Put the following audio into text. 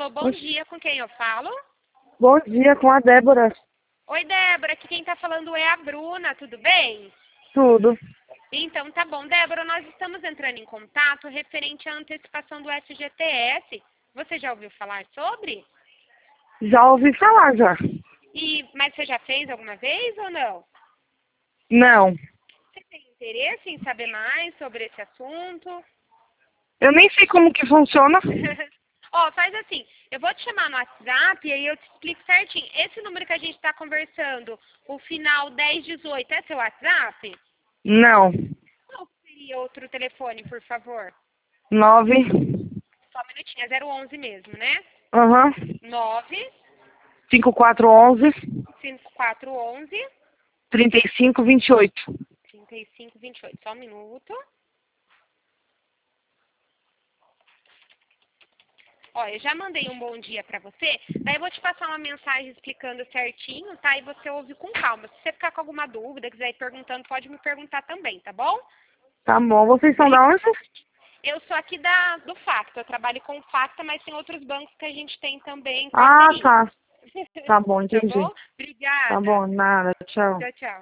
Alô, bom dia, com quem eu falo? Bom dia, com a Débora. Oi, Débora, aqui quem tá falando é a Bruna, tudo bem? Tudo. Então tá bom, Débora, nós estamos entrando em contato referente à antecipação do FGTS. Você já ouviu falar sobre? Já ouvi falar, já. Mas você já fez alguma vez ou não? Não. Você tem interesse em saber mais sobre esse assunto? Eu nem sei como que funciona. Ó, faz assim, eu vou te chamar no WhatsApp e aí eu te explico certinho. Esse número que a gente está conversando, o final 1018, é seu WhatsApp? Não. Qual seria outro telefone, por favor? 9. Só um minutinho, é 011 mesmo, né? Aham. 9 5411 5411 3528. 3528. Só um minuto. Ó, eu já mandei um bom dia pra você, daí eu vou te passar uma mensagem explicando certinho, tá? E você ouve com calma. Se você ficar com alguma dúvida, quiser ir perguntando, pode me perguntar também, tá bom? Tá bom. Vocês são da onde? Eu sou aqui do Facta, eu trabalho com o Facta, mas tem outros bancos que a gente tem também Ah, parceria. tá. Tá bom, Tá entendi. bom? Tá Obrigada. bom, nada. Tchau. Tchau, tchau.